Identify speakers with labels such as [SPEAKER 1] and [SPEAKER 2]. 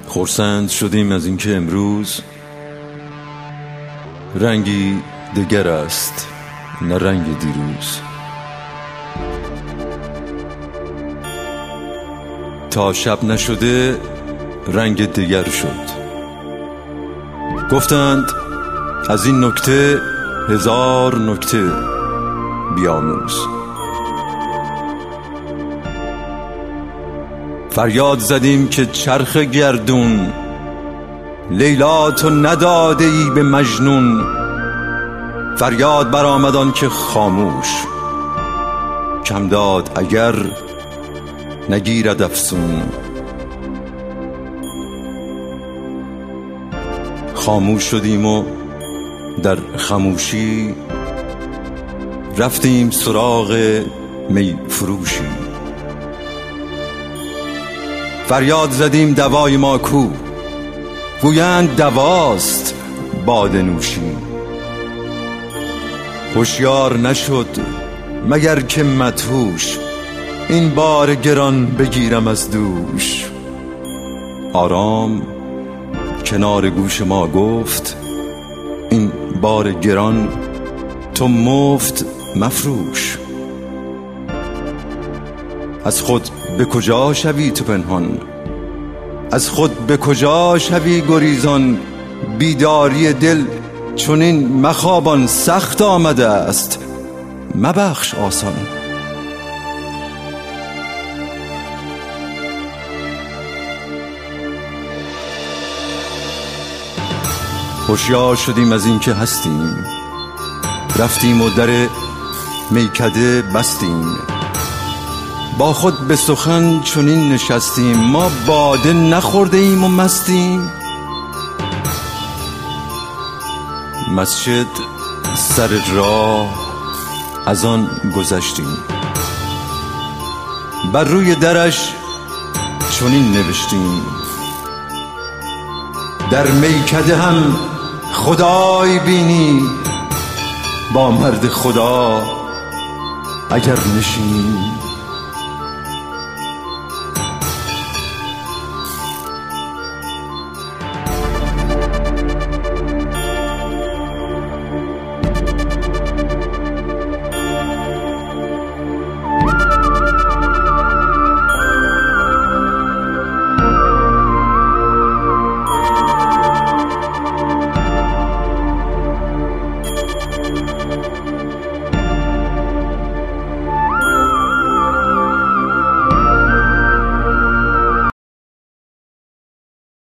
[SPEAKER 1] خرسند شدیم از اینکه امروز رنگی دگر است نه رنگ دیروز. تا شب نشده رنگ دگر شد. گفتند از این نکته هزار نکته بیاموز. فریاد زدیم که چرخ گردون لیلا تو نداده ای به مجنون. فریاد برآمد آن که خاموش کم داد اگر نگیرد افسون. خاموش شدیم و در خاموشی رفتیم سراغ می فروشی. فریاد زدیم دوای ما کو؟ گویند دواست باده نوشی. هوشیار نشد مگر که مدهوش این بار گران بگیرم از دوش. آرام کنار گوش ما گفت این بار گران تو مفت مفروش. از خود به کجا شوی تو پنهان؟ از خود به کجا شوی گریزان؟ بیداری دل چنین مخوابان سخت آمده است مبخش آسان. هوشیار شدیم از این که هستیم، رفتیم و در میکده بستیم. با خود به سخن چنین نشستیم، ما باده نخورده ایم و مستیم. مسجد سر راه از آن گذشتیم، بر روی درش چنین نوشتیم در میکده هم خدای بینی، با مرد خدا اگر نشینی.